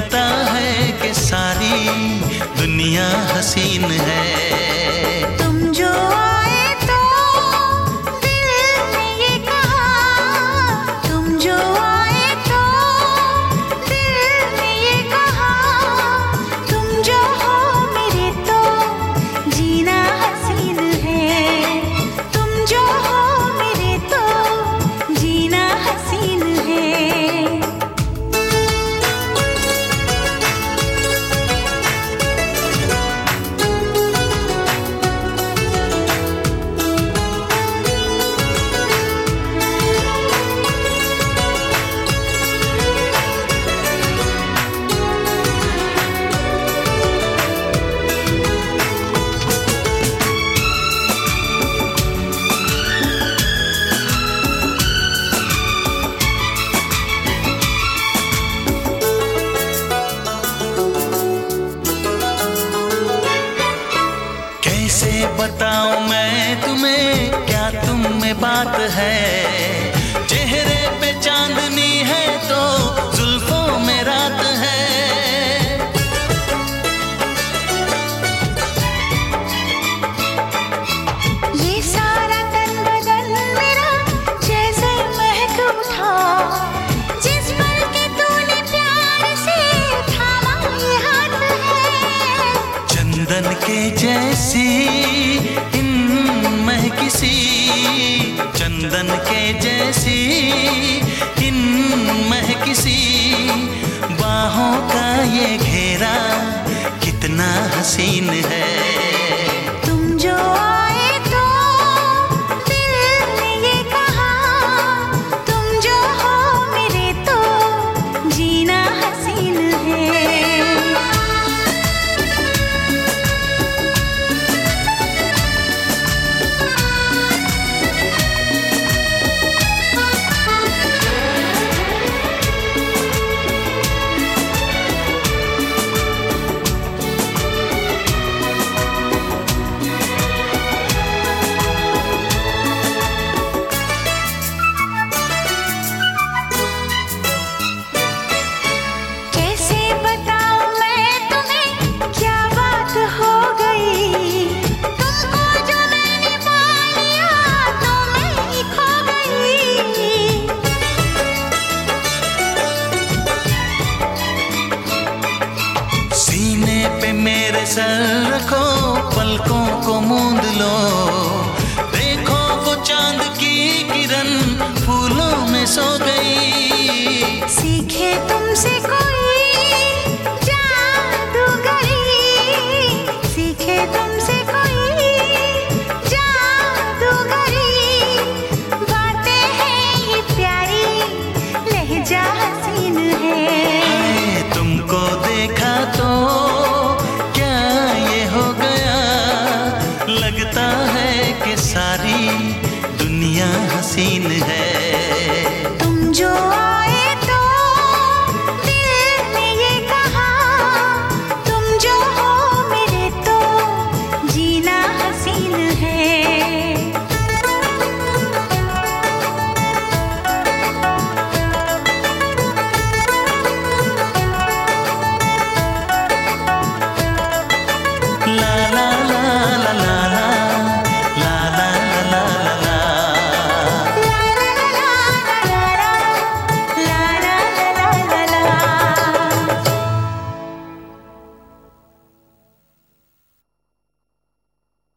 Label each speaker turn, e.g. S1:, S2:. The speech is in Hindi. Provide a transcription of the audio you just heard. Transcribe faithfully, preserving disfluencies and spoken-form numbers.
S1: लगता है कि सारी दुनिया हसीन है।
S2: तुम जो आए तो दिल ने ये कहा, तुम जो आए तो दिल ने ये कहा, तुम जो हो मेरे तो जीना हसीन है, तुम जो हो मेरे तो जीना हसीन है।
S1: कैसे बताऊं मैं तुम्हें, क्या तुम में बात है, चेहरे पे चांदनी है तो जुल्फों में रात है।
S2: ये सारा तन बदन मेरा जैसे महक उठा, जिस पल के तूने प्यार से थामा ये हाथ है।
S1: चंदन के जैसी इन महकिसी, चंदन के जैसी इन महकिसी बाहों का ये घेरा कितना हसीन है।
S2: तुम जो आए तो दिल ने ये कहा, तुम जो हो मेरे तो जीना हसीन है। कैसे बताऊं मैं तुम्हें क्या बात हो गई, तुमको जो मैंने पा लिया तो मैं ही खो गई।
S1: सीने पे मेरे सर रखो, पलकों को मूंद लो, देखो वो चांद की किरण फूलों में सो गई।
S2: सीखे तुमसे कोई जादूगरी, सीखे तुमसे कोई जादूगरी, बातें हैं ये प्यारी, लहजा हसीन है।
S1: हाय, तुमको देखा तो क्या ये हो गया, लगता है कि सारी दुनिया हसीन है।